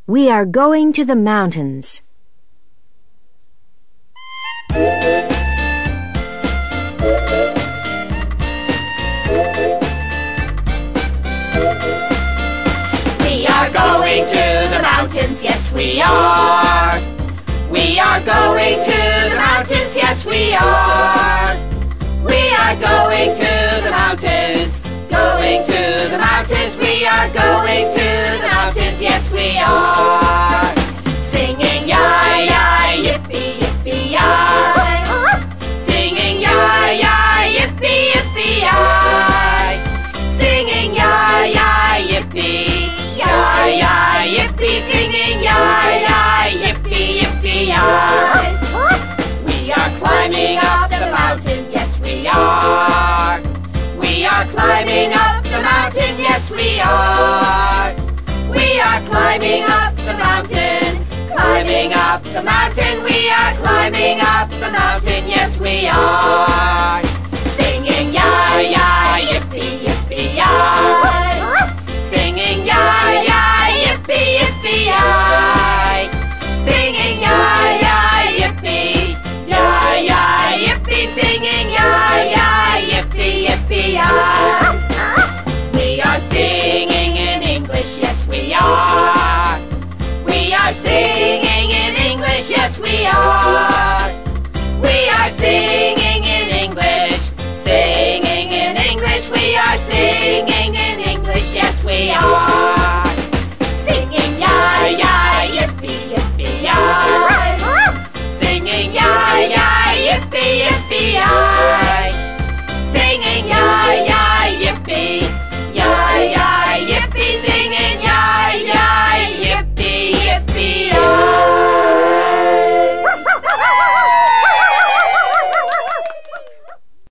We are going to the mountains. We are going to the mountains, yes we are. We are going to the mountains, yes we are. We are going to the mountains, going to the mountains. We are going to the mountains, yes we are. Singing yi-yi, yippee, yippee-yi. Singing yi-yi, yippee, yippee-yi. Singing yi-yi, yippee, yi-yi, yippee. Singing yi-yi, yippee, yippee-yi. We are climbing up the mountain, yes we are. We are climbing up the mountain, yes we are. We are climbing up the mountain, climbing up the mountain. We are climbing up the mountain, yes we are. Singing yi-yi, yippee, yippee-yi. Singing yi-yi, yippee, yippee-yi. Singing yi-yi, yippee, yi-yi, yippee. Singing yi-yi, yippee, yippee-yi. We are singing in English, yes we are. We are singing